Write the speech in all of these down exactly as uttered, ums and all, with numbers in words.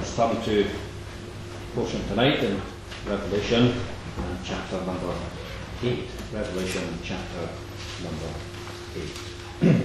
let's turn to portion tonight in Revelation uh, chapter number eight. Revelation chapter number eight.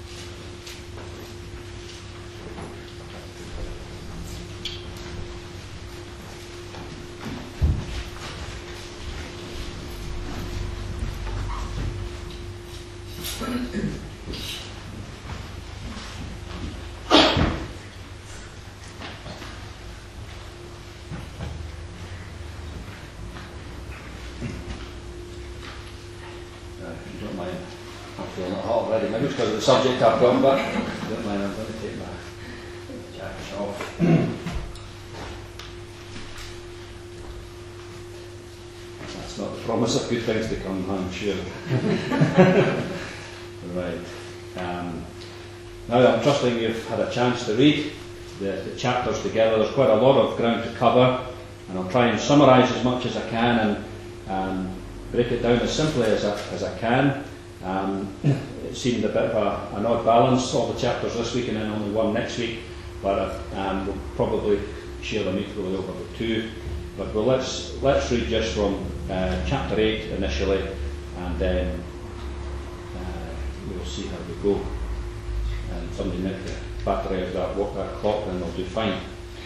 Because of the subject I've got, but don't mind, I'm going to take my jacket off. That's not the promise of good things to come, I'm sure. Right. Um, now I'm trusting you've had a chance to read the, the chapters together. There's quite a lot of ground to cover, and I'll try and summarise as much as I can and um, break it down as simply as I, as I can. Um, it seemed a bit of a, an odd balance, all the chapters this week and then only one next week, but um, we'll probably share them equally over the two. But well, let's let's read just from uh, chapter eight initially, and then uh, we'll see how we go. And somebody nick the battery of that, walk that clock, and we'll do fine.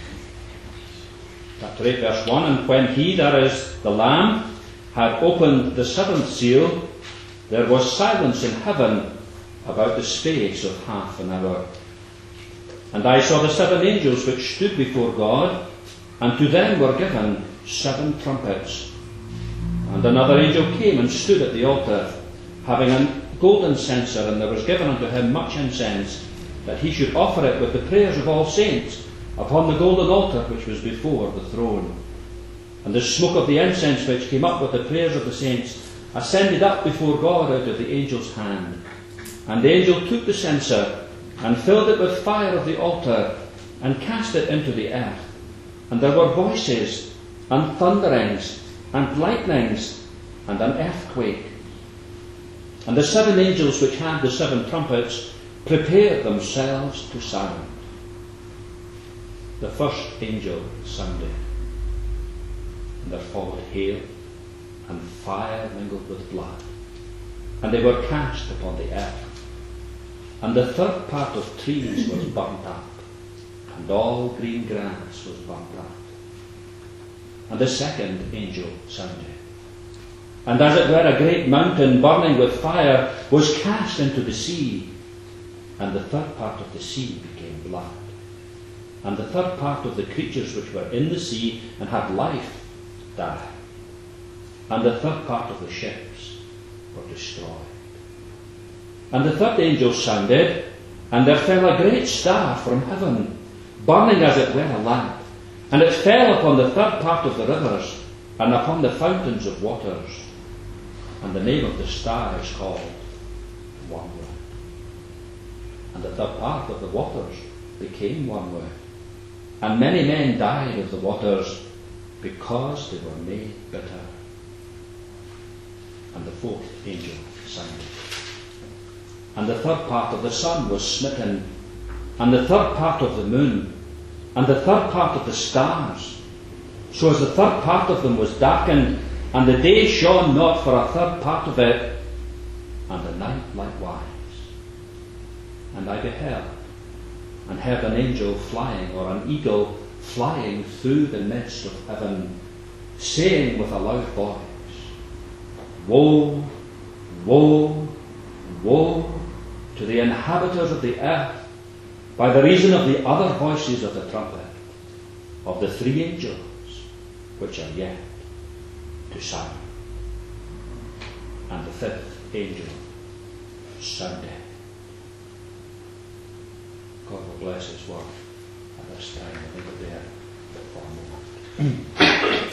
Chapter eight, verse one, and when he, that is the Lamb, had opened the seventh seal, there was silence in heaven about the space of half an hour. And I saw the seven angels which stood before God, and to them were given seven trumpets. And another angel came and stood at the altar, having a golden censer, and there was given unto him much incense, that he should offer it with the prayers of all saints upon the golden altar which was before the throne. And the smoke of the incense which came up with the prayers of the saints ascended up before God out of the angel's hand. And the angel took the censer and filled it with fire of the altar and cast it into the earth. And there were voices and thunderings and lightnings and an earthquake. And the seven angels which had the seven trumpets prepared themselves to sound. The first angel sounded, and there followed hail and fire mingled with blood, and they were cast upon the earth. And the third part of trees was burnt up, and all green grass was burnt up. And the second angel sounded, and as it were a great mountain burning with fire was cast into the sea, and the third part of the sea became blood. And the third part of the creatures which were in the sea and had life died. And the third part of the ships were destroyed. And the third angel sounded, and there fell a great star from heaven, burning as it were a lamp, and it fell upon the third part of the rivers, and upon the fountains of waters. And the name of the star is called Wormwood. And the third part of the waters became wormwood, and many men died of the waters, because they were made bitter. And the fourth angel sounded, and the third part of the sun was smitten, and the third part of the moon, and the third part of the stars, so as the third part of them was darkened, and the day shone not for a third part of it, and the night likewise. And I beheld, and heard an angel flying, or an eagle flying through the midst of heaven, saying with a loud voice, Woe, woe, woe to the inhabitants of the earth, by the reason of the other voices of the trumpet, of the three angels which are yet to sound. And the fifth angel sounded. God will bless his word at this time. I think it'll be there for a moment.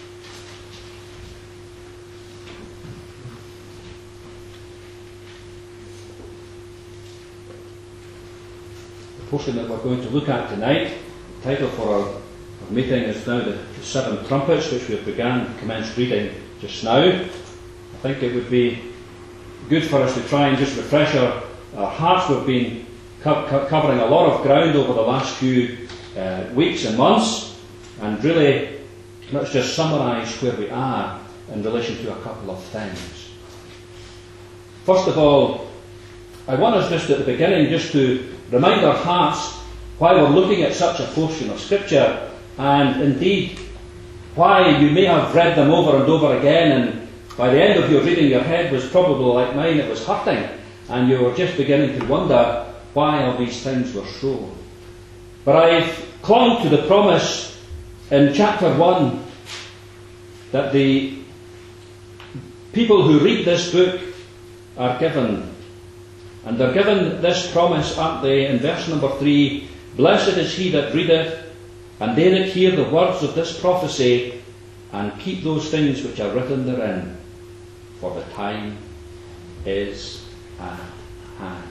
The portion that we're going to look at tonight, the title for our, our meeting is now the, the Seven Trumpets, which we have begun, commenced reading just now. I think it would be good for us to try and just refresh our, our hearts. We've been co- co- covering a lot of ground over the last few uh, weeks and months, and really let's just summarise where we are in relation to a couple of things. First of all, I want us just at the beginning just to remind our hearts why we're looking at such a portion of Scripture, and indeed why you may have read them over and over again, and by the end of your reading your head was probably like mine, it was hurting, and you were just beginning to wonder why all these things were so. But I've clung to the promise in chapter one that the people who read this book are given, and they're given this promise, aren't they, in verse number three: "Blessed is he that readeth, and they that hear the words of this prophecy, and keep those things which are written therein, for the time is at hand."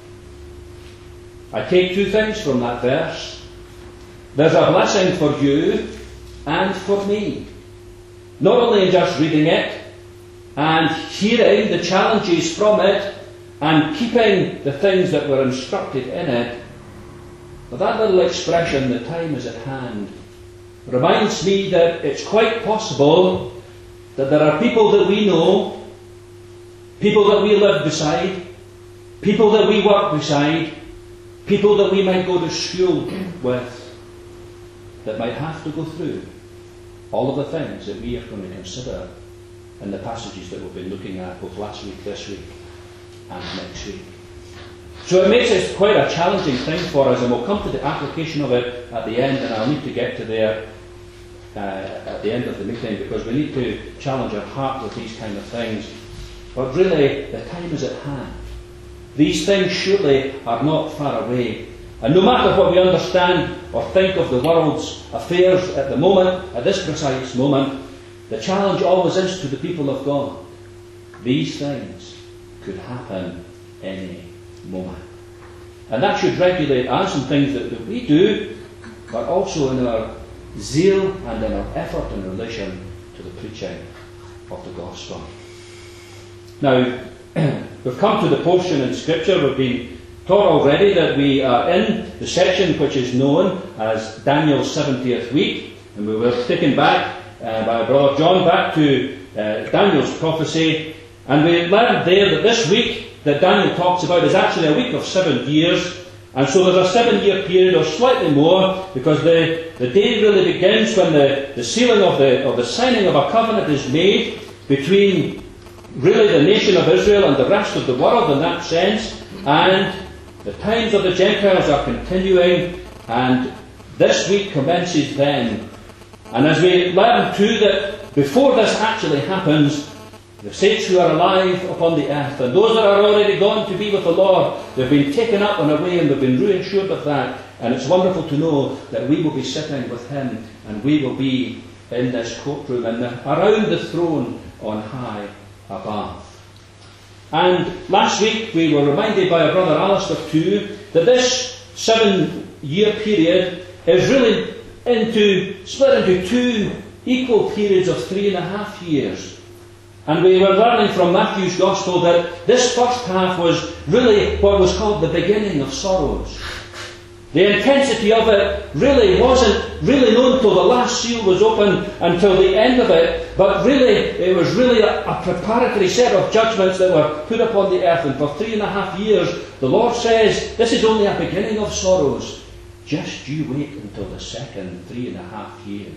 I take two things from that verse. There's a blessing for you and for me. Not only in just reading it and hearing the challenges from it and keeping the things that were instructed in it, but that little expression, "the time is at hand," reminds me that it's quite possible that there are people that we know, people that we live beside, people that we work beside, people that we might go to school with, that might have to go through all of the things that we are going to consider in the passages that we've been looking at both last week, this week, and next week. So it makes it quite a challenging thing for us, and we'll come to the application of it at the end, and I'll need to get to there uh, at the end of the meeting, because we need to challenge our heart with these kind of things. But really, the time is at hand. These things surely are not far away. And no matter what we understand or think of the world's affairs at the moment, at this precise moment, the challenge always is to the people of God. These things could happen any moment. And that should regulate us in things that, that we do, but also in our zeal and in our effort in relation to the preaching of the gospel. Now, we've come to the portion in Scripture. We've been taught already that we are in the section which is known as Daniel's seventieth week, and we were taken back uh, by Brother John back to uh, Daniel's prophecy, and we learned there that this week that Daniel talks about is actually a week of seven years, and so there's a seven-year period or slightly more, because the, the day really begins when the, the sealing of the, of the signing of a covenant is made between really the nation of Israel and the rest of the world in that sense, and the times of the Gentiles are continuing, and this week commences then. And as we learn too that before this actually happens, the saints who are alive upon the earth, and those that are already gone to be with the Lord, they've been taken up and away, and they've been reassured of that. And it's wonderful to know that we will be sitting with Him, and we will be in this courtroom and around the throne on high above. And last week we were reminded by our brother Alistair too that this seven-year period is really into split into two equal periods of three and a half years. And we were learning from Matthew's Gospel that this first half was really what was called the beginning of sorrows. The intensity of it really wasn't really known until the last seal was opened, until the end of it, but really it was really a, a preparatory set of judgments that were put upon the earth. And for three and a half years the Lord says, this is only a beginning of sorrows. Just you wait until the second three and a half years.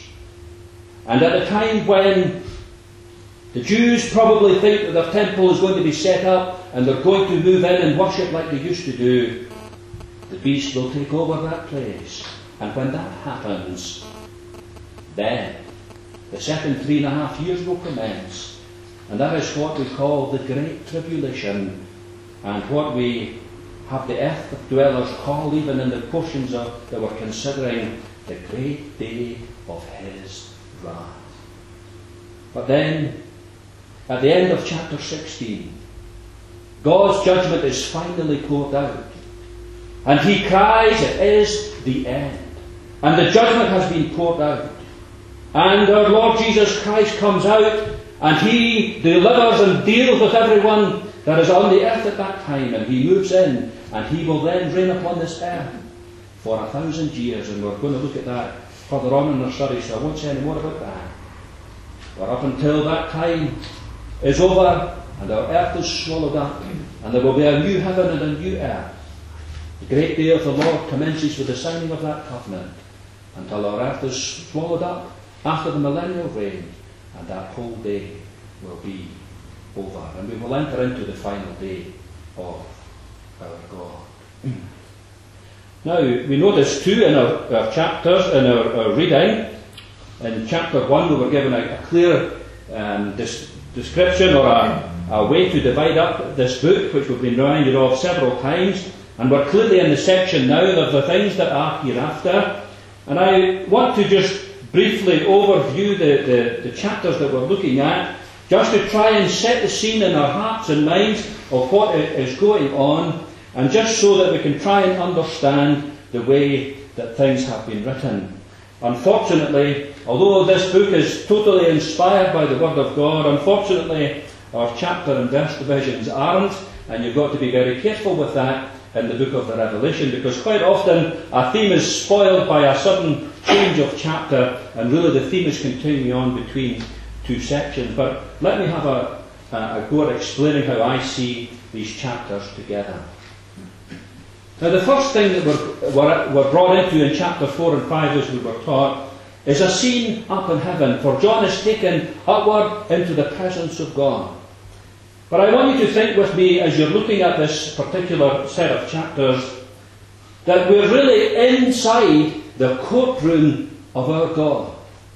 And at the time when the Jews probably think that their temple is going to be set up and they're going to move in and worship like they used to do, the beast will take over that place. And when that happens, then the second three and a half years will commence. And that is what we call the Great Tribulation, and what we have the earth dwellers call, even in the portions of, that we're considering, the great day of His wrath. But then, at the end of chapter sixteen, God's judgment is finally poured out. And He cries, it is the end. And the judgment has been poured out. And our Lord Jesus Christ comes out, and He delivers and deals with everyone that is on the earth at that time. And He moves in, and He will then reign upon this earth for a thousand years, and we're going to look at that further on in our study, so I won't say any more about that. But up until that time is over, and our earth is swallowed up, and there will be a new heaven and a new earth. The great day of the Lord commences with the signing of that covenant, until our earth is swallowed up after the millennial reign, and that whole day will be over, and we will enter into the final day of our God. Now, we notice too in our, our chapters, in our, our reading, in chapter one we were given a, a clear um, dis- description or a, a way to divide up this book, which we've been reminded of several times, and we're clearly in the section now of the things that are hereafter. And I want to just briefly overview the, the, the chapters that we're looking at, just to try and set the scene in our hearts and minds of what is going on, and just so that we can try and understand the way that things have been written. Unfortunately, although this book is totally inspired by the Word of God, unfortunately our chapter and verse divisions aren't, and you've got to be very careful with that in the book of the Revelation, because quite often a theme is spoiled by a sudden change of chapter, and really the theme is continuing on between two sections. But let me have a, a go at explaining how I see these chapters together. Now, the first thing that we're, we're, we're brought into in chapter four and five, as we were taught, is a scene up in heaven, for John is taken upward into the presence of God. But I want you to think with me, as you're looking at this particular set of chapters, that we're really inside the courtroom of our God.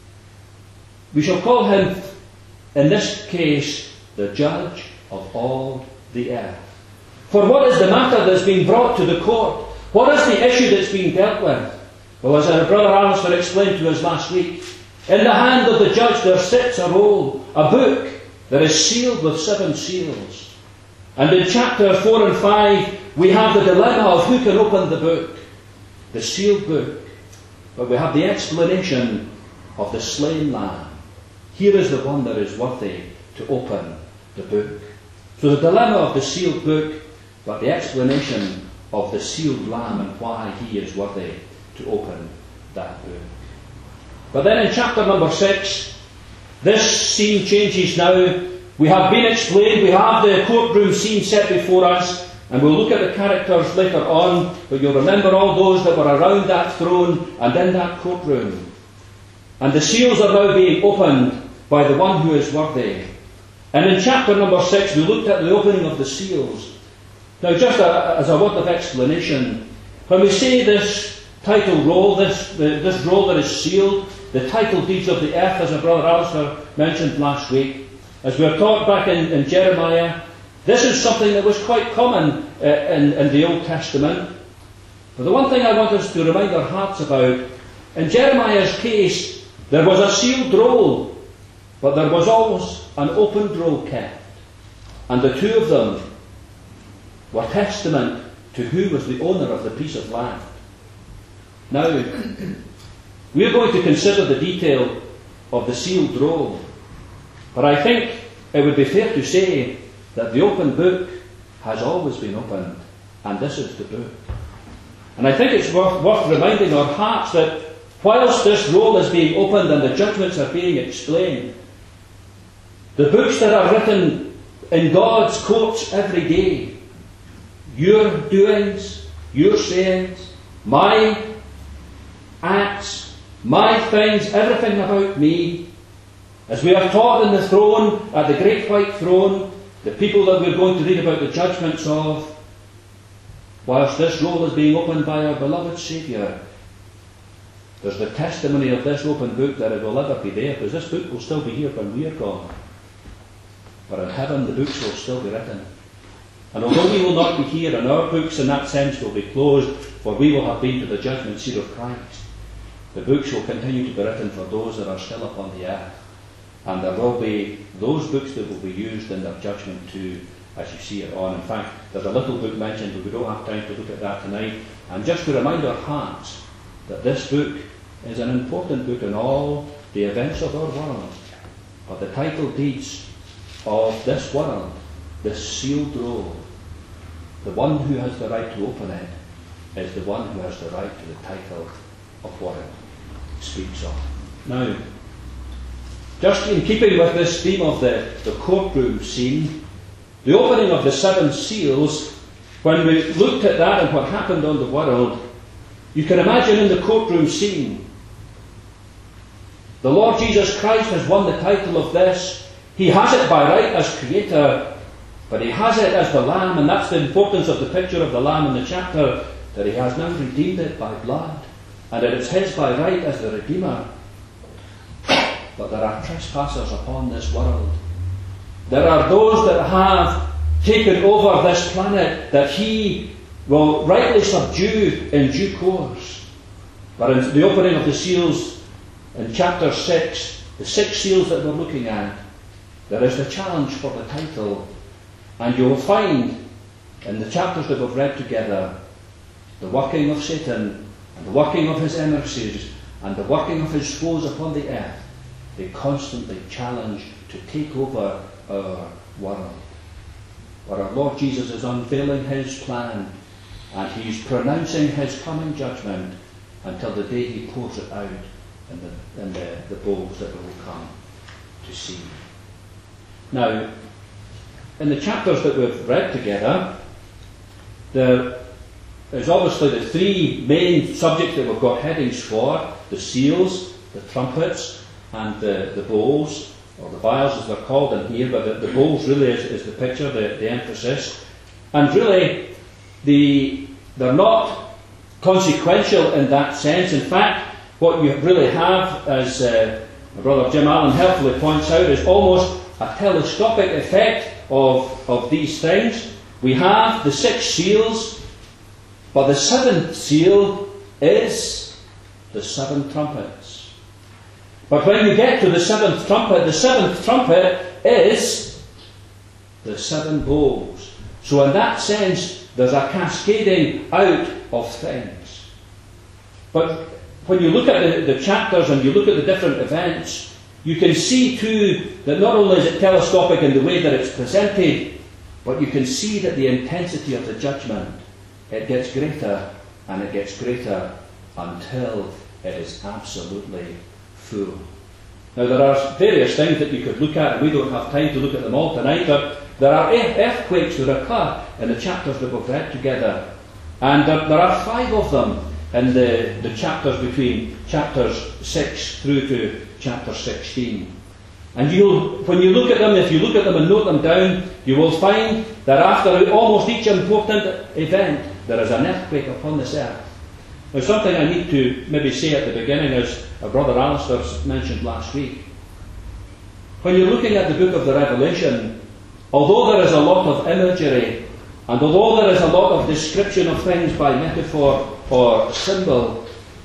We shall call him, in this case, the judge of all the earth. For what is the matter that's been brought to the court? What is the issue that's being dealt with? Well, as our brother Alistair explained to us last week, in the hand of the judge there sits a roll, a book that is sealed with seven seals. And in chapter four and five, we have the dilemma of who can open the book, the sealed book. But we have the explanation of the slain lamb. Here is the one that is worthy to open the book. So the dilemma of the sealed book, but the explanation of the sealed lamb and why he is worthy to open that book. But then in chapter number six, this scene changes now. We have been explained, we have the courtroom scene set before us, and we'll look at the characters later on, but you'll remember all those that were around that throne and in that courtroom. And the seals are now being opened by the one who is worthy. And in chapter number six, we looked at the opening of the seals. Now, just a, as a word of explanation, when we say this title roll, this, the, this roll that is sealed, the title deeds of the earth, as our brother Alistair mentioned last week, as we were taught back in, in Jeremiah, this is something that was quite common uh, in, in the Old Testament. But the one thing I want us to remind our hearts about, in Jeremiah's case, there was a sealed roll, but there was always an opened roll kept. And the two of them were testament to who was the owner of the piece of land. Now, we are going to consider the detail of the sealed roll, but I think it would be fair to say that the open book has always been opened, and this is the book. And I think it's worth, worth reminding our hearts that whilst this roll is being opened and the judgments are being explained, the books that are written in God's courts every day, your doings, your sayings, my acts, my things, everything about me, as we are taught in the throne, at the great white throne, the people that we're going to read about the judgments of, whilst this roll is being opened by our beloved Saviour, there's the testimony of this open book that it will ever be there, because this book will still be here when we are gone. But in heaven the books will still be written. And although we will not be here, and our books in that sense will be closed, for we will have been to the judgment seat of Christ, the books will continue to be written for those that are still upon the earth. And there will be those books that will be used in their judgment too, as you see it on. In fact, there's a little book mentioned, but we don't have time to look at that tonight. And just to remind our hearts that this book is an important book in all the events of our world. But the title deeds of this world, this sealed roll, the one who has the right to open it, is the one who has the right to the title of what it speaks of. Now, just in keeping with this theme of the, the courtroom scene, the opening of the seven seals, when we looked at that and what happened on the world, you can imagine in the courtroom scene, the Lord Jesus Christ has won the title of this. He has it by right as Creator, but He has it as the Lamb, and that's the importance of the picture of the Lamb in the chapter, that He has now redeemed it by blood, and that it's His by right as the Redeemer. But there are trespassers upon this world. There are those that have taken over this planet that He will rightly subdue in due course. But in the opening of the seals in chapter six, the six seals that we're looking at, there is the challenge for the title. And you will find in the chapters that we've read together the working of Satan and the working of his emissaries and the working of his foes upon the earth. They constantly challenge to take over our world. But our Lord Jesus is unveiling His plan, and He's pronouncing His coming judgment until the day He pours it out in the, in the, the bowls that we will come to see. Now, in the chapters that we've read together, there is obviously the three main subjects that we've got headings for: the seals, the trumpets, and the, the bowls, or the vials as they're called in here, but the, the bowls really is, is the picture, the, the emphasis. And really, the, they're not consequential in that sense. In fact, what you really have, as uh, my brother Jim Allen helpfully points out, is almost a telescopic effect of, of these things. We have the six seals, but the seventh seal is the seven trumpets. But when you get to the seventh trumpet, the seventh trumpet is the seven bowls. So in that sense, there's a cascading out of things. But when you look at the, the chapters and you look at the different events, you can see too that not only is it telescopic in the way that it's presented, but you can see that the intensity of the judgment, it gets greater and it gets greater until it is absolutely full. Now there are various things that you could look at, and we don't have time to look at them all tonight, but there are earthquakes that occur in the chapters that we've read together. And there, there are five of them in the, the chapters between chapters six through to chapter sixteen. And you'll, when you look at them, if you look at them and note them down, you will find that after almost each important event, there is an earthquake upon this earth. Now, something I need to maybe say at the beginning, as our brother Alistair mentioned last week. When you're looking at the book of the Revelation, although there is a lot of imagery, and although there is a lot of description of things by metaphor or symbol,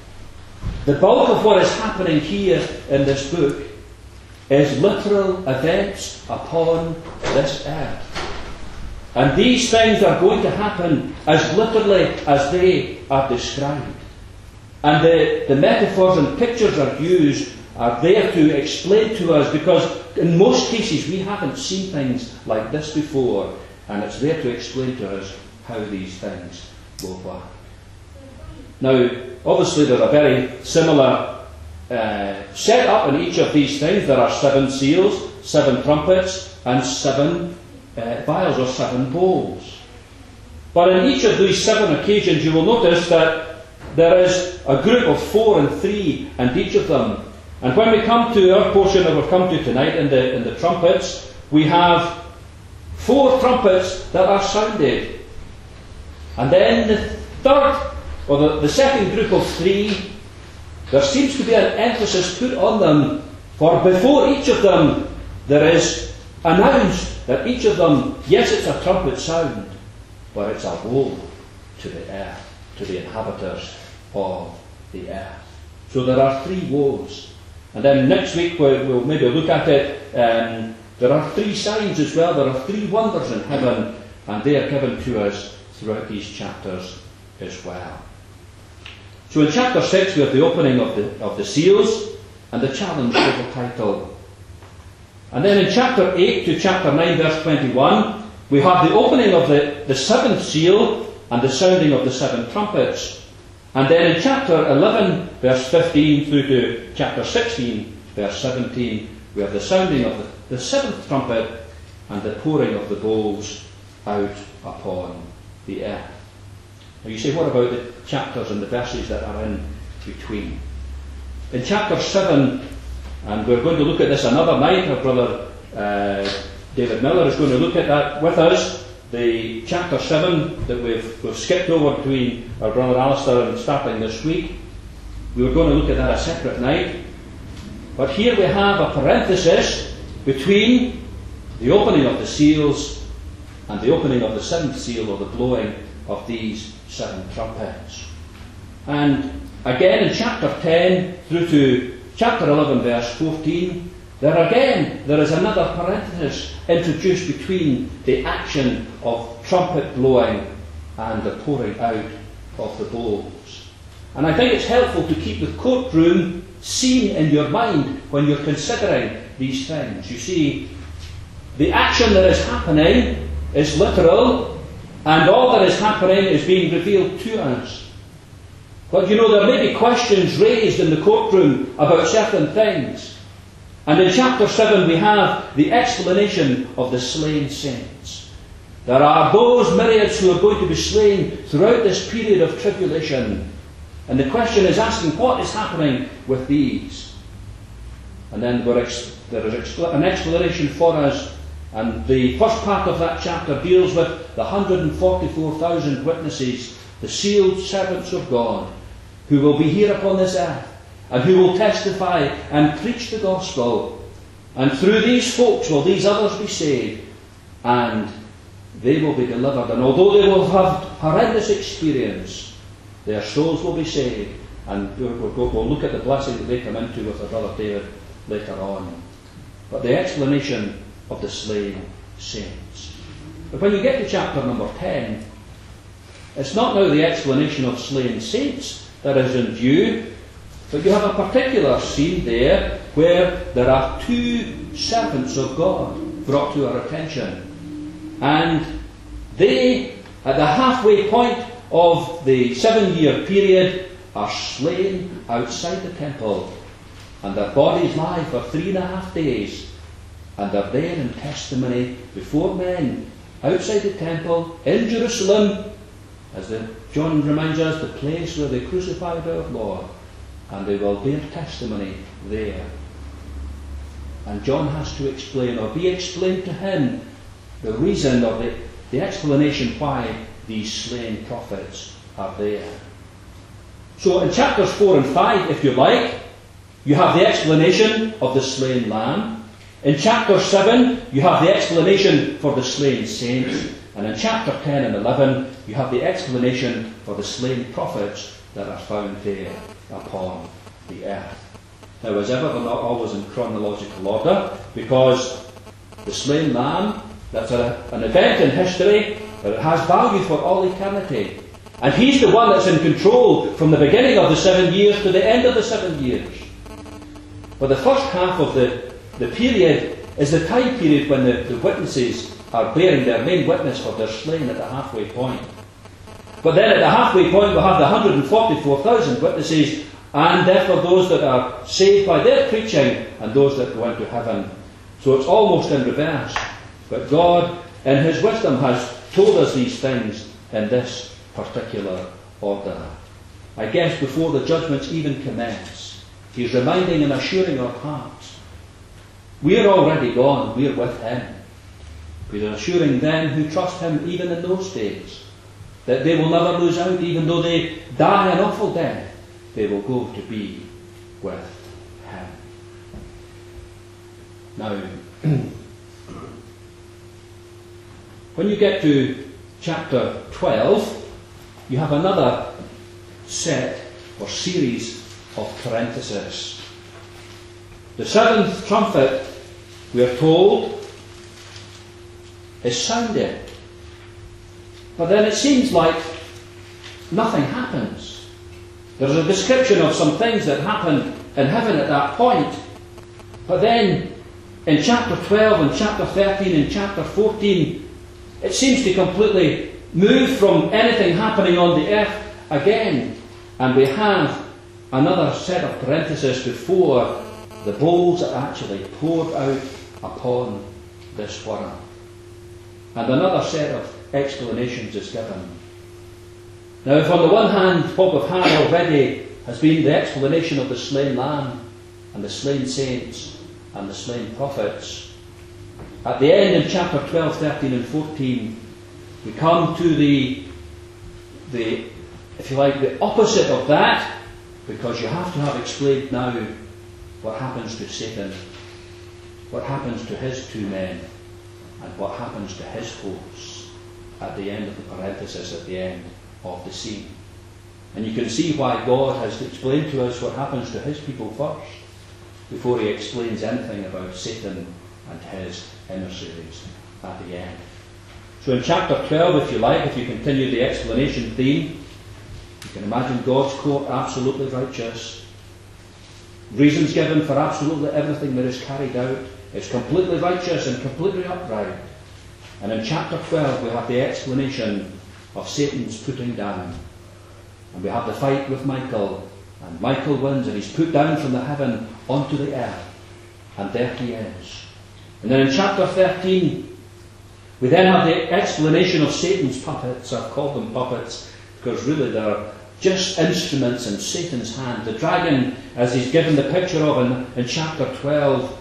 the bulk of what is happening here in this book is literal events upon this earth. And these things are going to happen as literally as they are described. And the, the metaphors and pictures are used are there to explain to us, because in most cases we haven't seen things like this before, and it's there to explain to us how these things will work. Now, obviously there's a very similar uh, setup in each of these things. There are seven seals, seven trumpets, and seven uh, vials or seven bowls. But in each of these seven occasions you will notice that there is a group of four and three, and each of them. And when we come to our portion that we've come to tonight in the, in the trumpets, we have four trumpets that are sounded. And then the third, or the, the second group of three, there seems to be an emphasis put on them, for before each of them there is announced that each of them, yes, it's a trumpet sound, but it's a woe to the earth, to the inhabitants of the earth. So there are three woes. And then next week we'll, we'll maybe look at it. Um, there are three signs as well. There are three wonders in heaven, and they are given to us throughout these chapters as well. So in chapter six we have the opening of the, of the seals and the challenge for the title. And then in chapter eight to chapter nine verse twenty-one we have the opening of the, the seventh seal and the sounding of the seven trumpets. And then in chapter eleven, verse fifteen, through to chapter sixteen, verse seventeen, we have the sounding of the, the seventh trumpet and the pouring of the bowls out upon the earth. Now you say, what about the chapters and the verses that are in between? In chapter seven, and we're going to look at this another night, our brother uh, David Miller is going to look at that with us, the chapter seven that we've, we've skipped over between our brother Alistair and starting this week. We were going to look at that a separate night. But here we have a parenthesis between the opening of the seals and the opening of the seventh seal, or the blowing of these seven trumpets. And again in chapter ten through to chapter eleven, verse fourteen, there again there is another parenthesis introduced between the action of trumpet blowing and the pouring out of the bowls. And I think it's helpful to keep the courtroom scene in your mind when you're considering these things. You see, the action that is happening is literal, and all that is happening is being revealed to us. But you know, there may be questions raised in the courtroom about certain things. And in chapter seven we have the explanation of the slain saints. There are those myriads who are going to be slain throughout this period of tribulation. And the question is asking, what is happening with these? And then there is an explanation for us. And the first part of that chapter deals with the one hundred forty-four thousand witnesses, the sealed servants of God, who will be here upon this earth, and who will testify and preach the gospel. And through these folks will these others be saved, and they will be delivered. And although they will have horrendous experience, their souls will be saved. And we'll, we'll look at the blessing that they come into with our brother David later on. But the explanation of the slain saints. But when you get to chapter number ten, it's not now the explanation of slain saints that is in view, but you have a particular scene there where there are two servants of God brought to our attention. And they, at the halfway point of the seven-year period, are slain outside the temple. And their bodies lie for three and a half days. And they're there in testimony before men, outside the temple, in Jerusalem, as the, John reminds us, the place where they crucified our Lord. And they will bear testimony there. And John has to explain, or be explained to him, the reason or the, the explanation why these slain prophets are there. So in chapters four and five, if you like, you have the explanation of the slain lamb. In chapter seven, you have the explanation for the slain saints. And in chapter ten and eleven, you have the explanation for the slain prophets that are found there upon the earth. Now, as ever, they're not always in chronological order, because the slain lamb, that's a, an event in history, but it has value for all eternity. And he's the one that's in control from the beginning of the seven years to the end of the seven years. But the first half of the, the period is the time period when the, the witnesses are bearing their main witness for their slain at the halfway point. But then at the halfway point we'll have the one hundred forty-four thousand witnesses, and therefore those that are saved by their preaching and those that go into heaven. So it's almost in reverse. But God, in His wisdom, has told us these things in this particular order. I guess before the judgments even commence, He's reminding and assuring our hearts. We're already gone, we're with Him. He's assuring them who trust Him even in those days that they will never lose out, even though they die an awful death, they will go to be with Him. Now, when you get to chapter twelve, you have another set or series of parentheses. The seventh trumpet, we are told, is sounded. But then it seems like nothing happens. There's a description of some things that happened in heaven at that point. But then in chapter twelve and chapter thirteen and chapter fourteen, it seems to completely move from anything happening on the earth again, and we have another set of parentheses before the bowls are actually poured out upon this world. And another set of explanations is given. Now, if on the one hand what we've had already has been the explanation of the slain lamb and the slain saints and the slain prophets, at the end in chapter twelve, thirteen and fourteen we come to the, the, if you like, the opposite of that, because you have to have explained now what happens to Satan, what happens to his two men, and what happens to his hosts at the end of the parenthesis, at the end of the scene. And you can see why God has explained to us what happens to his people first, before he explains anything about Satan and his emissaries at the end. So in chapter twelve, if you like, if you continue the explanation theme, you can imagine God's court absolutely righteous. Reasons given for absolutely everything that is carried out. It's completely righteous and completely upright. And in chapter twelve we have the explanation of Satan's putting down. And we have the fight with Michael. And Michael wins, and he's put down from the heaven onto the earth. And there he is. And then in chapter thirteen, we then have the explanation of Satan's puppets. I've called them puppets because really they're just instruments in Satan's hand. The dragon, as he's given the picture of in, in chapter twelve.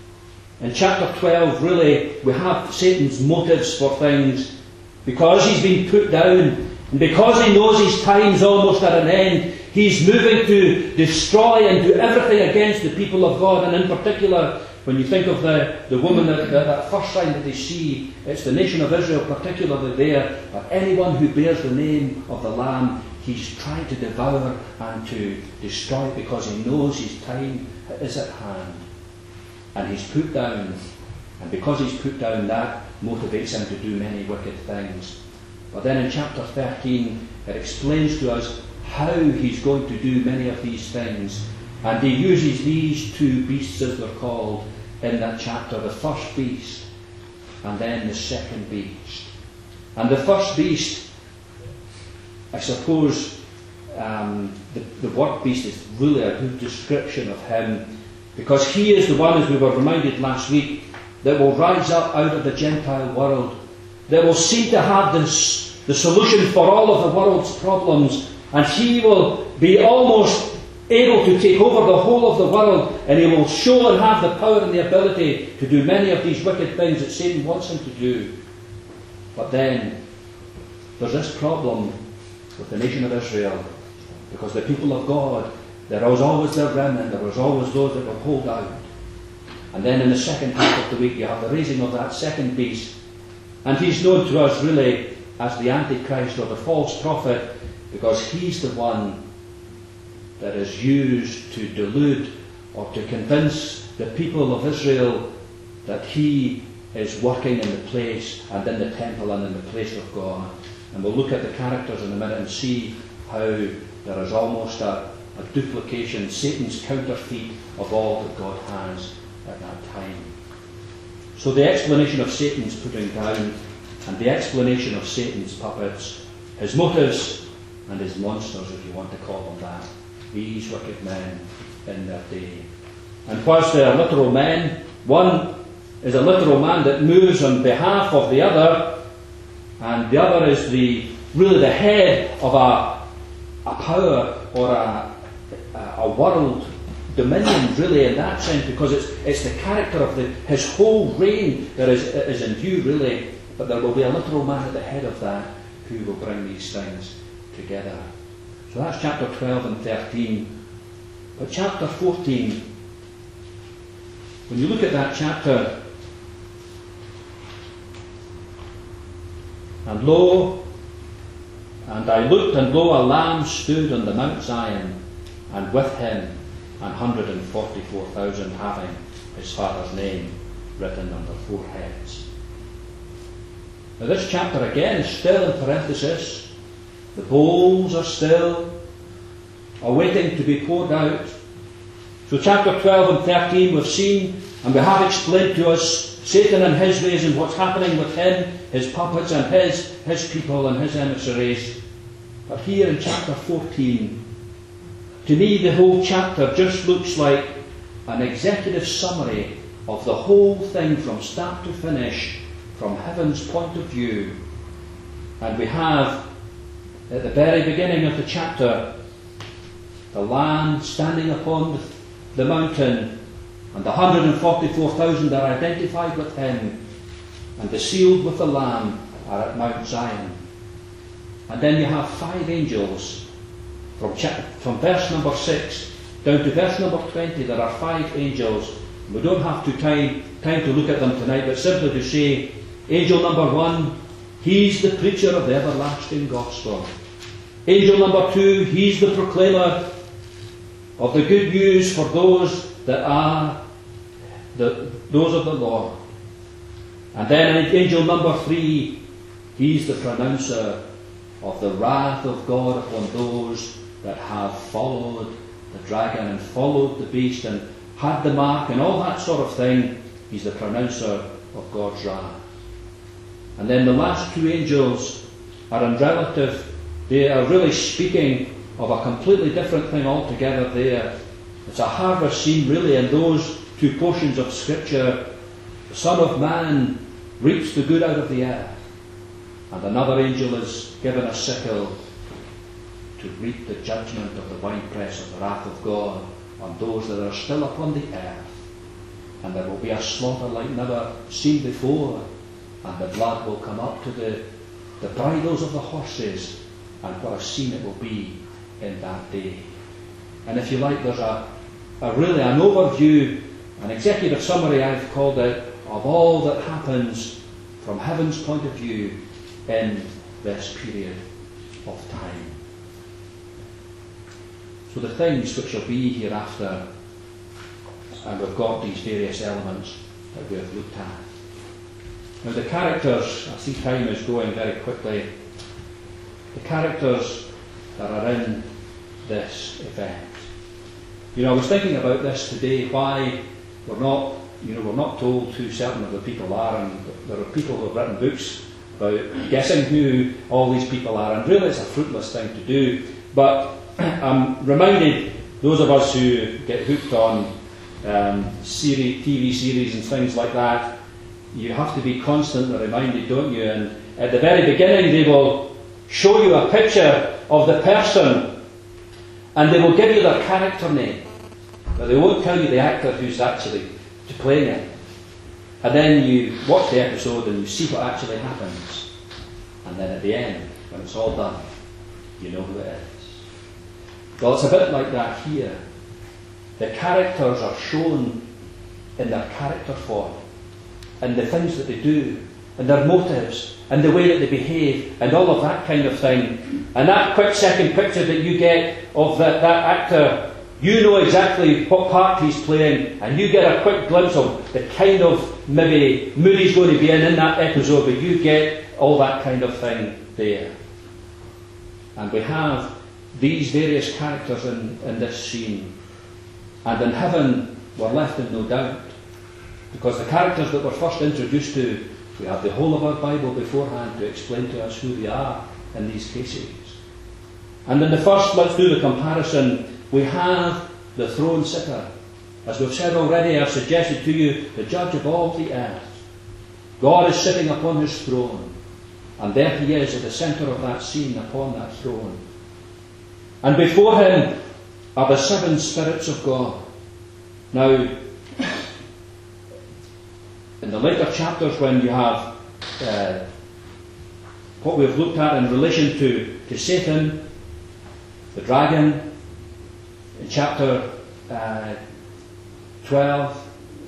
In chapter twelve, really, we have Satan's motives for things. Because he's been put down, and because he knows his time's almost at an end, he's moving to destroy and do everything against the people of God. And in particular, when you think of the, the woman, that, that, that first sign that they see, it's the nation of Israel, particularly there, but anyone who bears the name of the Lamb, he's trying to devour and to destroy because he knows his time is at hand. And he's put down, and because he's put down, that motivates him to do many wicked things. But then in chapter thirteen, it explains to us how he's going to do many of these things. And he uses these two beasts, as they're called, in that chapter. The first beast, and then the second beast. And the first beast, I suppose, um, the, the word beast is really a good description of him, because he is the one, as we were reminded last week, that will rise up out of the Gentile world, that will seem to have this, the solution for all of the world's problems, and he will be almost able to take over the whole of the world, and he will show and have the power and the ability to do many of these wicked things that Satan wants him to do. But then there's this problem with the nation of Israel, because the people of God, there was always their remnant, there was always those that would hold out. And then in the second half of the week you have the raising of that second beast, and he's known to us really as the Antichrist or the false prophet, because he's the one that is used to delude or to convince the people of Israel that he is working in the place and in the temple and in the place of God. And we'll look at the characters in a minute and see how there is almost a, a duplication, Satan's counterfeit of all that God has at that time. So the explanation of Satan's putting down and the explanation of Satan's puppets, his motives and his monsters, if you want to call them that, these wicked men in their day. And whilst they are literal men, one is a literal man that moves on behalf of the other, and the other is the really the head of a, a power or a, a world dominion, really, in that sense, because it's it's the character of the, his whole reign that is, is in view, really. But there will be a literal man at the head of that who will bring these things together. So that's chapter twelve and thirteen. But chapter fourteen, when you look at that chapter, and lo, and I looked, and lo, a lamb stood on the Mount Zion, and with him an hundred and forty-four thousand, having his father's name written on their foreheads. Now this chapter again is still in parenthesis. The bowls are still awaiting to be poured out. So chapter twelve and thirteen we've seen, and we have explained to us Satan and his ways and what's happening with him, his puppets and his, his people and his emissaries. But here in chapter fourteen, to me the whole chapter just looks like an executive summary of the whole thing from start to finish, from heaven's point of view. And we have, at the very beginning of the chapter, the Lamb standing upon the mountain, and the one hundred forty-four thousand are identified with him, and the sealed with the Lamb are at Mount Zion. And then you have five angels. From, chapter, from verse number six down to verse number twenty, there are five angels. We don't have to time, time to look at them tonight, but simply to say, angel number one, he's the preacher of the everlasting gospel. Angel number two, he's the proclaimer of the good news for those that are the, those of the Lord. And then angel number three, he's the pronouncer of the wrath of God upon those that have followed the dragon and followed the beast and had the mark and all that sort of thing. He's the pronouncer of God's wrath. And then the last two angels are in relative, they are really speaking of a completely different thing altogether there. It's a harvest scene really in those two portions of Scripture. The Son of Man reaps the good out of the earth, and another angel is given a sickle to reap the judgment of the winepress of the wrath of God on those that are still upon the earth. And there will be a slaughter like never seen before, and the blood will come up to the, the bridles of the horses, and what a scene it will be in that day. And if you like, there's a, a really an overview, an executive summary I've called it, of all that happens from heaven's point of view in this period of time. So the things which shall be hereafter, and we've got these various elements that we have looked at. Now the characters, I see time is going very quickly, the characters that are in this event. You know, I was thinking about this today, why we're not, you know, we're not told who certain of the people are, and there are people who have written books about guessing who all these people are, and really it's a fruitless thing to do. But I'm reminded, those of us who get hooked on um, series, T V series and things like that, you have to be constantly reminded, don't you? And at the very beginning they will show you a picture of the person, and they will give you their character name, but they won't tell you the actor who's actually playing it. And then you watch the episode and you see what actually happens, and then at the end, when it's all done, you know who it is. Well, it's a bit like that here. The characters are shown in their character form, and the things that they do, and their motives, and the way that they behave, and all of that kind of thing. And that quick second picture that you get of that, that actor, you know exactly what part he's playing, and you get a quick glimpse of the kind of maybe mood he's going to be in in that episode, but you get all that kind of thing there. And we have these various characters in, in this scene. And in heaven, we're left in no doubt, because the characters that we're first introduced to, we have the whole of our Bible beforehand to explain to us who they are in these cases. And in the first, let's do the comparison, we have the throne sitter. As we've said already, I've suggested to you, the judge of all the earth. God is sitting upon his throne, and there he is at the centre of that scene upon that throne. And before him are the seven spirits of God. Now, in the later chapters, when you have uh, what we've looked at in relation to, to Satan, the dragon, in chapter uh, twelve,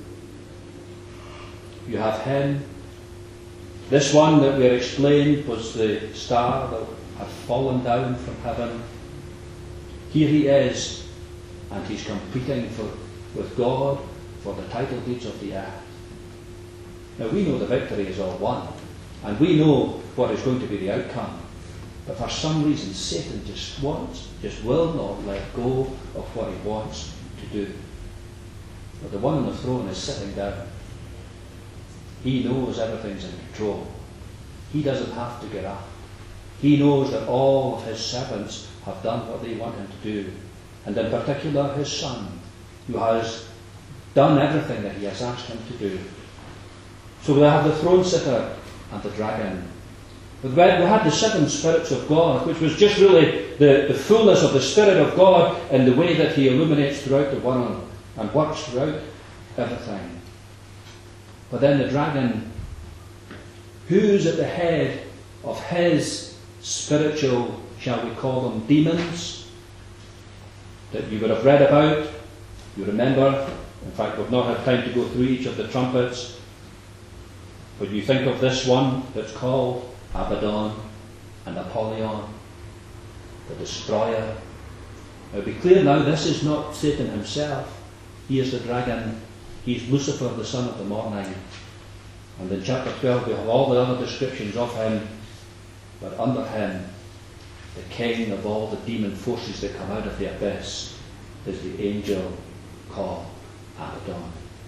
you have him. This one that we explained was the star that had fallen down from heaven. Here he is, and he's competing for, with God for the title deeds of the earth. Now we know the victory is all won, and we know what is going to be the outcome. But for some reason, Satan just wants, just will not let go of what he wants to do. But the one on the throne is sitting down. He knows everything's in control. He doesn't have to get up. He knows that all of his servants have done what they want him to do. And in particular his son, who has done everything that he has asked him to do. So we have the throne sitter and the dragon. We had the seven spirits of God, which was just really the, the fullness of the Spirit of God in the way that he illuminates throughout the world and works throughout everything. But then the dragon, who's at the head of his spiritual, shall we call them, demons, that you would have read about, you remember. In fact, we've not had time to go through each of the trumpets. But you think of this one that's called Abaddon and Apollyon, the destroyer. Now be clear now, this is not Satan himself. He is the dragon. He's Lucifer, the son of the morning. And in chapter twelve we have all the other descriptions of him. But under him, the king of all the demon forces that come out of the abyss is the angel called Abaddon.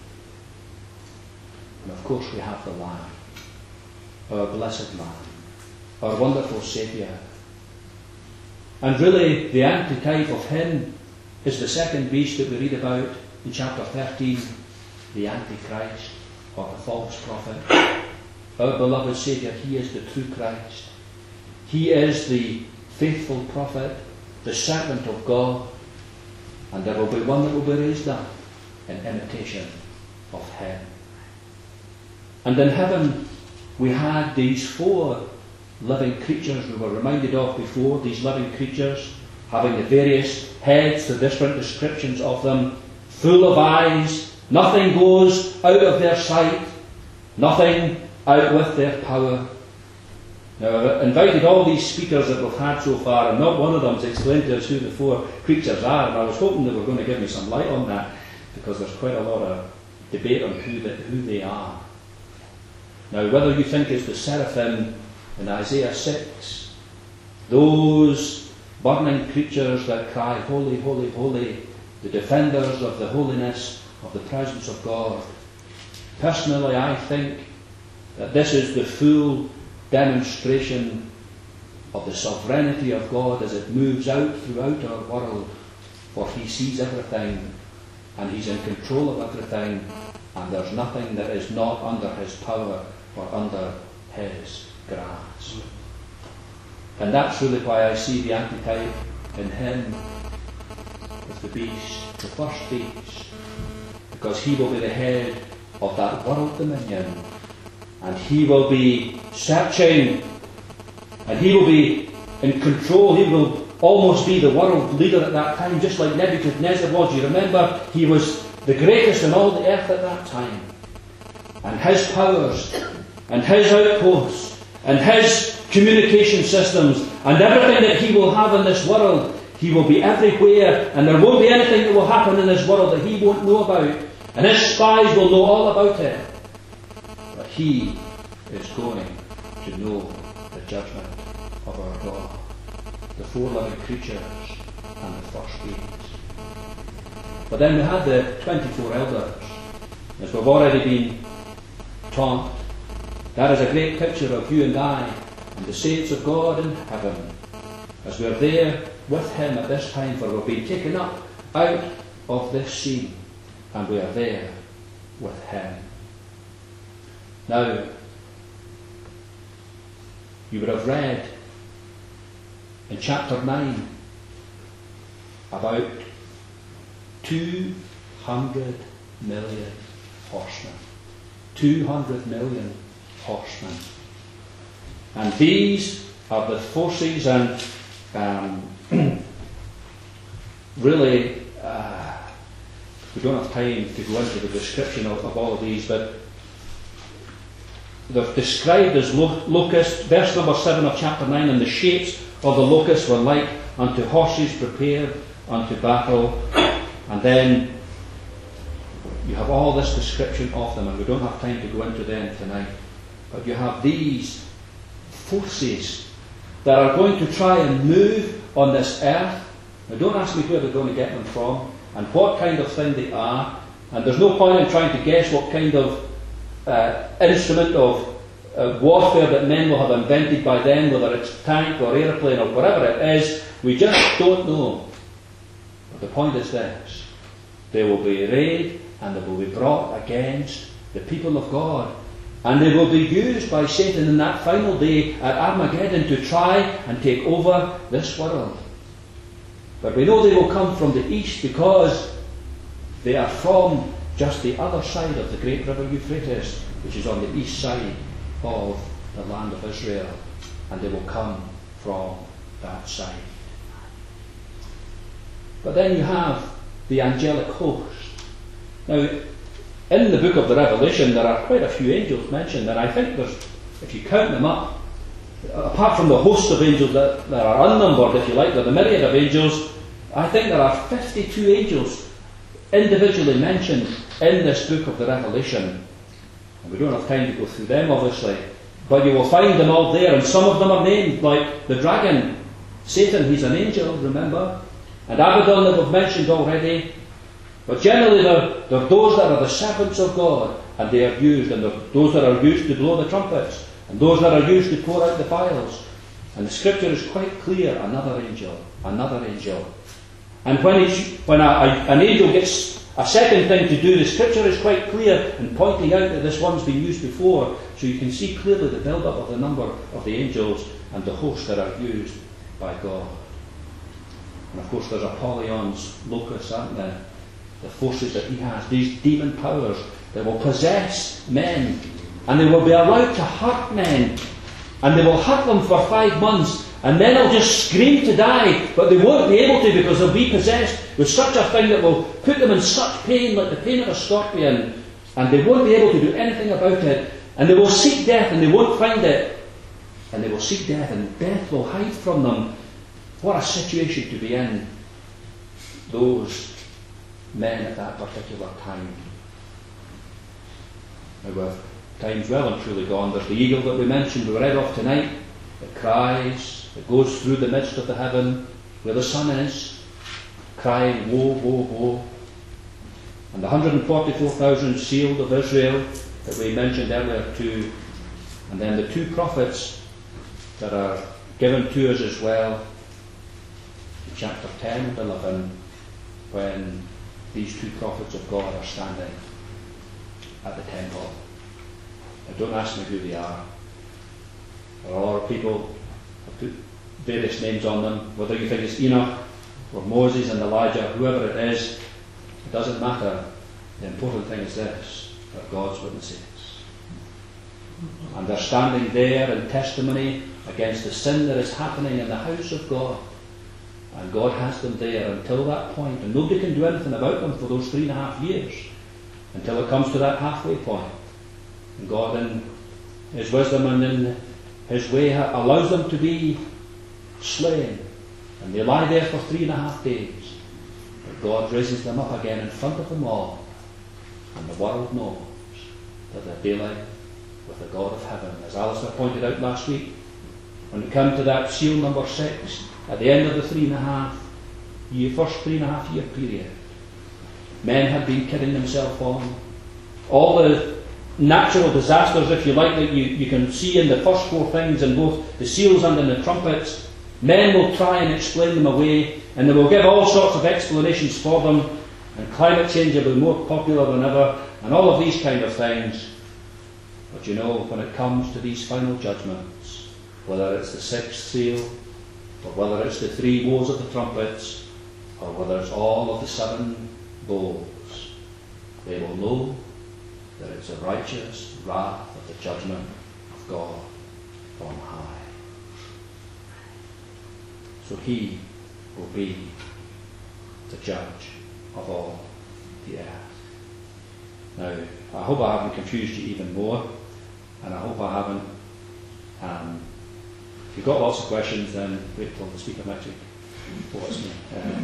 And of course we have the Lamb, our blessed Lamb, our wonderful Saviour. And really the antitype of him is the second beast that we read about in chapter thirteen, the Antichrist, or the false prophet. Our beloved Saviour, he is the true Christ. He is the faithful prophet, the servant of God, and there will be one that will be raised up in imitation of him. And in heaven we had these four living creatures we were reminded of before, these living creatures having the various heads, the different descriptions of them, full of eyes, nothing goes out of their sight, nothing out with their power. Now I've invited all these speakers that we've had so far, and not one of them has explained to us who the four creatures are, and I was hoping they were going to give me some light on that, because there's quite a lot of debate on who, the, who they are. Now whether you think it's the seraphim in Isaiah six, those burning creatures that cry, holy, holy, holy, the defenders of the holiness of the presence of God. Personally, I think that this is the full demonstration of the sovereignty of God as it moves out throughout our world, for he sees everything and he's in control of everything, and there's nothing that is not under his power or under his grasp. And that's really why I see the antitype in him as the beast, the first beast, because he will be the head of that world dominion, and he will be searching, and he will be in control. He will almost be the world leader at that time, just like Nebuchadnezzar was. You remember, he was the greatest in all the earth at that time, and his powers and his outposts and his communication systems and everything that he will have in this world, he will be everywhere, and there won't be anything that will happen in this world that he won't know about, and his spies will know all about it. But he is going to know the judgment of our God, the four living creatures and the first beast. But then we had the twenty-four elders, as we've already been taught. That is a great picture of you and I and the saints of God in heaven, as we are there with him at this time, for we've been taken up out of this scene, and we are there with him. Now, you would have read in chapter nine about two hundred million horsemen. two hundred million horsemen. And these are the forces, and um, really, uh, we don't have time to go into the description of, of all of these, but they're described as lo- locusts. Verse number seven of chapter nine, and the shapes of the locusts were like unto horses prepared unto battle. And then you have all this description of them, and we don't have time to go into them tonight. But you have these forces that are going to try and move on this earth. Now don't ask me where they're going to get them from and what kind of thing they are. And there's no point in trying to guess what kind of uh, instrument of uh, warfare that men will have invented by then, whether it's tank or aeroplane or whatever it is. We just don't know. But the point is this: they will be arrayed and they will be brought against the people of God. And they will be used by Satan in that final day at Armageddon to try and take over this world. But we know they will come from the east because they are from just the other side of the great river Euphrates, which is on the east side of the land of Israel. And they will come from that side. But then you have the angelic host. Now, in the book of the Revelation, there are quite a few angels mentioned, and I think there's, if you count them up, apart from the host of angels that, that are unnumbered, if you like, the myriad of angels, I think there are fifty-two angels individually mentioned in this book of the Revelation. And we don't have time to go through them, obviously, but you will find them all there, and some of them are named, like the dragon, Satan, he's an angel, remember? And Abaddon that we've mentioned already. But generally they're, they're those that are the servants of God, and they are used, and they're those that are used to blow the trumpets, and those that are used to pour out the vials. And the scripture is quite clear: another angel, another angel. And when, each, when a, a, an angel gets a second thing to do, the scripture is quite clear in pointing out that this one's been used before, so you can see clearly the build-up of the number of the angels and the hosts that are used by God. And of course there's Apollyon's locusts, aren't there? The forces that he has, these demon powers that will possess men, and they will be allowed to hurt men, and they will hurt them for five months, and then they'll just scream to die, but they won't be able to because they'll be possessed with such a thing that will put them in such pain, like the pain of a scorpion, and they won't be able to do anything about it, and they will seek death and they won't find it, and they will seek death and death will hide from them. What a situation to be in, those men at that particular time. Now, with time's well and truly gone, there's the eagle that we mentioned, we read of tonight, that cries, that goes through the midst of the heaven where the sun is, crying, woe, woe, woe. And the one hundred forty-four thousand sealed of Israel that we mentioned earlier too, and then the two prophets that are given to us as well, in chapter ten and eleven, when these two prophets of God are standing at the temple. Now, don't ask me who they are. There are a lot of people have put various names on them, whether you think it's Enoch or Moses and Elijah, whoever it is, it doesn't matter. The important thing is this: they're God's witnesses. And they're standing there in testimony against the sin that is happening in the house of God. And God has them there until that point, and nobody can do anything about them for those three and a half years, until it comes to that halfway point. And God, in His wisdom and in His way, allows them to be slain, and they lie there for three and a half days. But God raises them up again in front of them all, and the world knows that they're dealing with the God of heaven. As Alistair pointed out last week, when we come to that seal number six, at the end of the three and a half year, first three and a half year period, men had been kidding themselves on. All the natural disasters, if you like, that you, you can see in the first four things, in both the seals and in the trumpets, men will try and explain them away, and they will give all sorts of explanations for them, and climate change will be more popular than ever, and all of these kind of things. But you know, when it comes to these final judgments, whether it's the sixth seal, or whether it's the three woes of the trumpets, or whether it's all of the seven bowls, they will know that it's the righteous wrath of the judgment of God on high. So He will be the judge of all the earth. Now, I hope I haven't confused you even more, and I hope I haven't. Um, if you've got lots of questions, then wait till the speaker next week. What's me?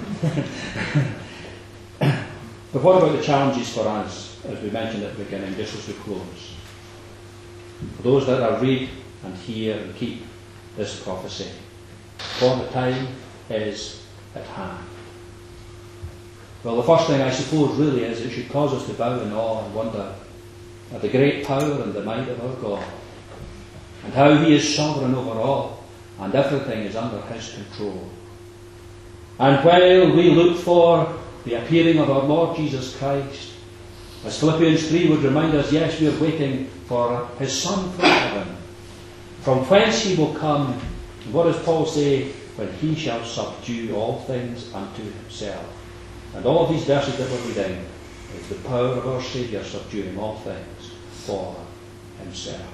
Uh, but what about the challenges for us, as we mentioned at the beginning, just as we close? For those that are read and hear and keep this prophecy, for the time is at hand. Well, the first thing I suppose really is it should cause us to bow in awe and wonder, of the great power and the might of our God, and how He is sovereign over all, and everything is under His control. And while we look for the appearing of our Lord Jesus Christ, as Philippians three would remind us, yes, we are waiting for His Son from heaven, from whence He will come. And what does Paul say? When He shall subdue all things unto Himself. And all of these verses that we're reading is the power of our Saviour subduing all things for Himself.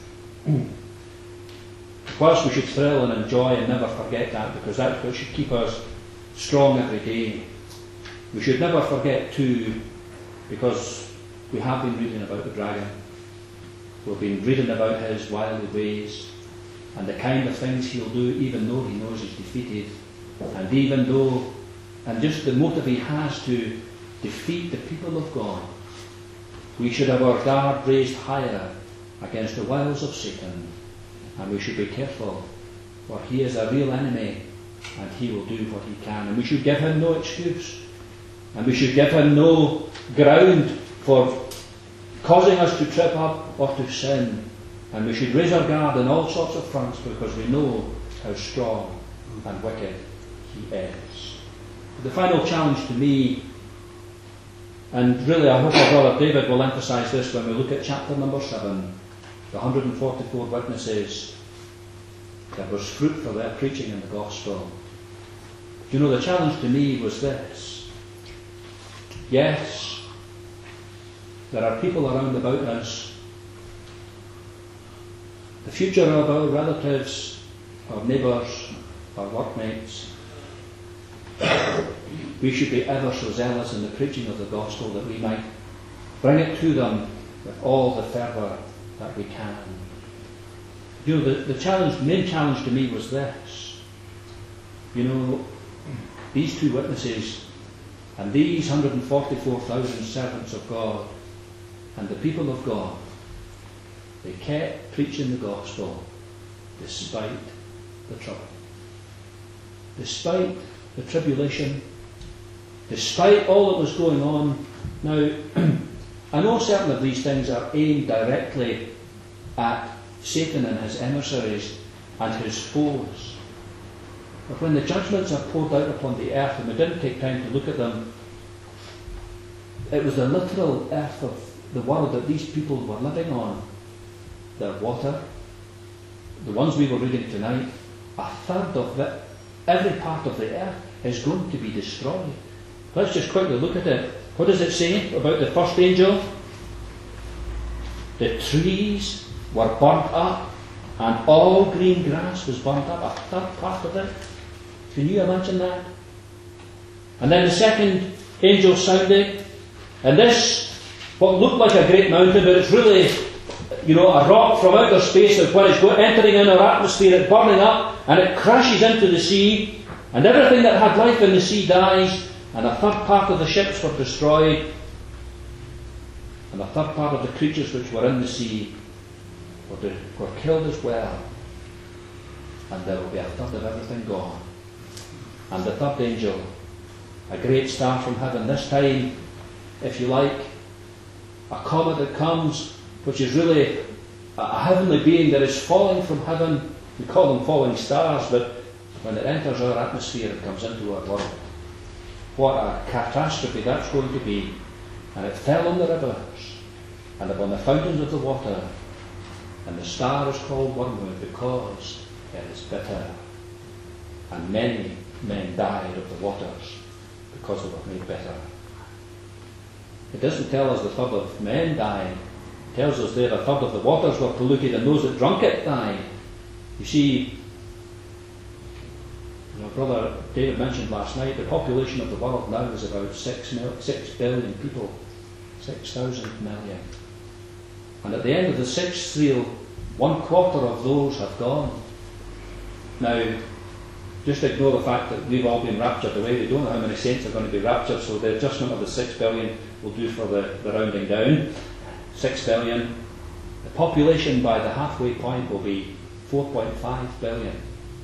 Of course, we should thrill and enjoy and never forget that, because that's what should keep us strong every day. We should never forget too, because we have been reading about the dragon. We've been reading about his wily ways and the kind of things he'll do even though he knows he's defeated, and even though, and just the motive he has to defeat the people of God. We should have our guard raised higher against the wiles of Satan, and we should be careful, for he is a real enemy and he will do what he can, and we should give him no excuse, and we should give him no ground for causing us to trip up or to sin. And we should raise our guard on all sorts of fronts, because we know how strong and wicked he is. The final challenge to me, and really I hope our brother David will emphasise this when we look at chapter number seven, the one hundred forty-four witnesses, there was fruit for their preaching in the gospel. You know, the challenge to me was this. Yes, there are people around about us. The future of our relatives, our neighbours, our workmates. We should be ever so zealous in the preaching of the gospel, that we might bring it to them with all the fervour that we can. You know, the, the challenge, the main challenge to me was this. You know, these two witnesses and these one hundred forty-four thousand servants of God and the people of God, they kept preaching the gospel despite the trouble, despite the tribulation, despite all that was going on. Now, I know certain of these things are aimed directly at Satan and his emissaries and his foes. But when the judgments are poured out upon the earth, and we didn't take time to look at them, it was the literal earth of the world that these people were living on. Their water, the ones we were reading tonight, a third of it, every part of the earth is going to be destroyed. Let's just quickly look at it. What does it say about the first angel? The trees were burnt up, and all green grass was burnt up, a third part of it. Can you imagine that? And then the second angel sounded, and this, what looked like a great mountain, but it's really, you know, a rock from outer space, and when it's entering in our atmosphere, it's burning up, and it crashes into the sea, and everything that had life in the sea dies, and a third part of the ships were destroyed, and a third part of the creatures which were in the sea were, de- were killed as well, and there will be a third of everything gone. And the third angel, a great star from heaven, this time, if you like, a comet that comes, which is really a heavenly being that is falling from heaven. We call them falling stars, but when it enters our atmosphere, it comes into our world. What a catastrophe that's going to be. And it fell on the rivers and upon the fountains of the water, and the star is called Wormwood because it is bitter. And many men died of the waters because they were made bitter. It doesn't tell us the third of men died. It tells us there a third of the waters were polluted, and those that drank it died. You see, my brother David mentioned last night, the population of the world now is about six, mil, six billion people, six thousand million. And at the end of the sixth seal, one quarter of those have gone. Now, just ignore the fact that we've all been raptured away. We don't know how many saints are going to be raptured, so the adjustment of the six billion will do for the, the rounding down. Six billion. The population by the halfway point will be four point five billion.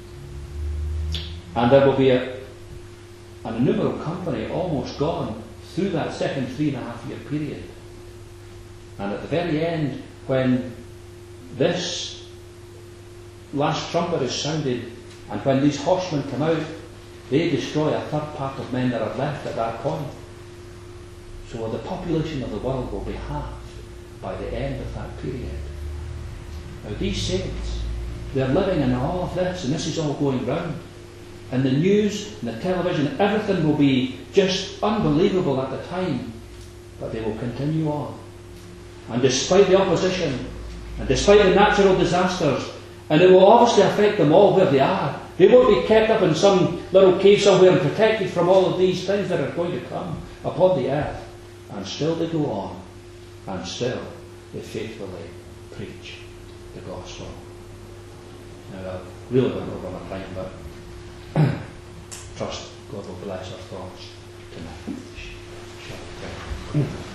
And there will be a, an innumerable company almost gone through that second three and a half year period. And at the very end, when this last trumpet is sounded, and when these horsemen come out, they destroy a third part of men that are left at that point. So the population of the world will be halved by the end of that period. Now these saints, they're living in all of this, and this is all going round. And the news and the television, everything will be just unbelievable at the time. But they will continue on. And despite the opposition, and despite the natural disasters, and it will obviously affect them all where they are. They won't be kept up in some little cave somewhere and protected from all of these things that are going to come upon the earth. And still they go on, and still they faithfully preach the gospel. Now, I've really gone over my time, but trust God will bless our thoughts tonight. Shall we pray?